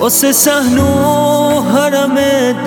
واسه صحن و حرم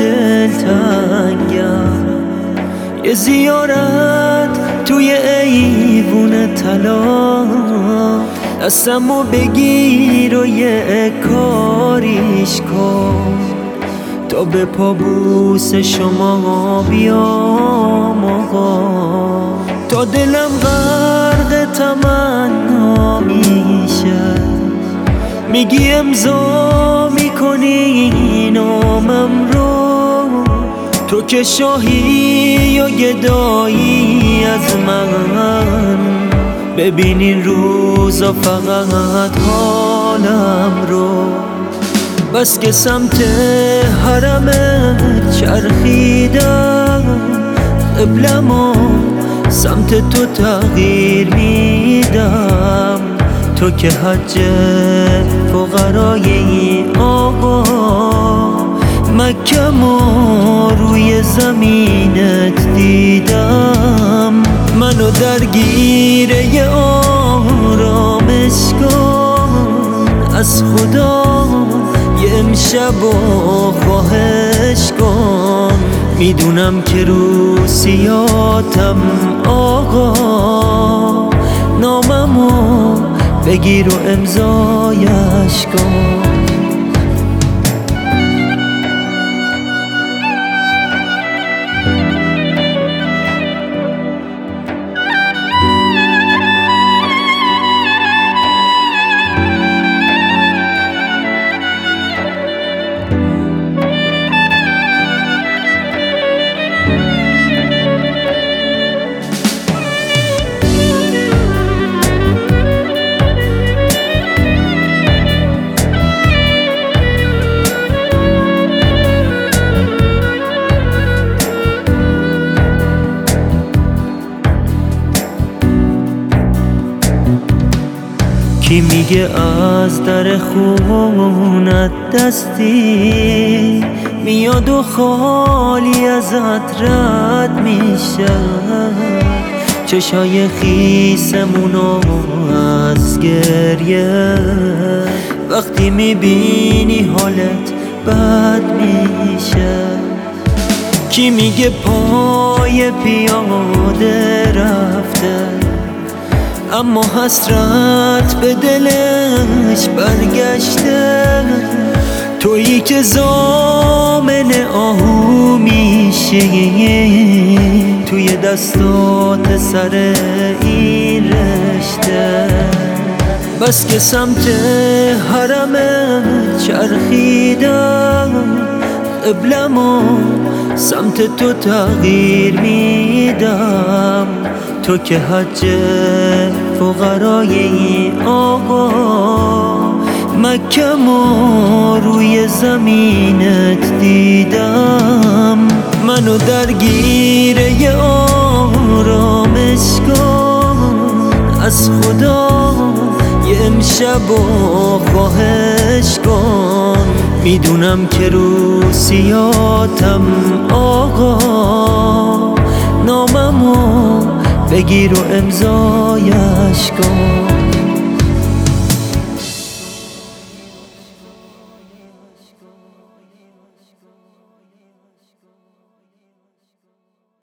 دلتنگم، یه زیارت توی ایوون طلا، دستمو بگیر و یه کاریش کن تا به پابوس شما بیام آقا. تا دلم غرق تمنا میشه، میگی امضا میکنی نامم رو، تو که شاهی و گدایی از من، ببین این روزا فقط حالم رو. بس که سمت حرمت چرخیدم، قبلمو سمت تو تغییر میدم، تو که حج فقرایی آقا، مکه‌مو روی زمینت دیدم. منو درگیر یه آرامش کن از خدا، یه امشب و خواهش کن. میدونم که رو سیاتم آقا، ناممو بگیر و امضایش کن. کی میگه از در خونت دستی میاد و خالی ازت رد میشه، چشای خیسمونو از گریه، وقتی میبینی حالت بد میشه. کی میگه پای پیاده رفته، اما حسرت به دلش برگشته، تویی که ضامن آهو میشی، توی دستات سر این رشته. بس که سمت حرمت چرخیدم، قبلمو سمت تو تغییر میدم، تو که حج فقرایی آقا، مکه‌مو روی زمینت دیدم. منو درگیر یه آرامش کن از خدا، یه امشب و خواهش کن. میدونم که رو سیاتم آقا، ناممو بگیر و امضایش کن.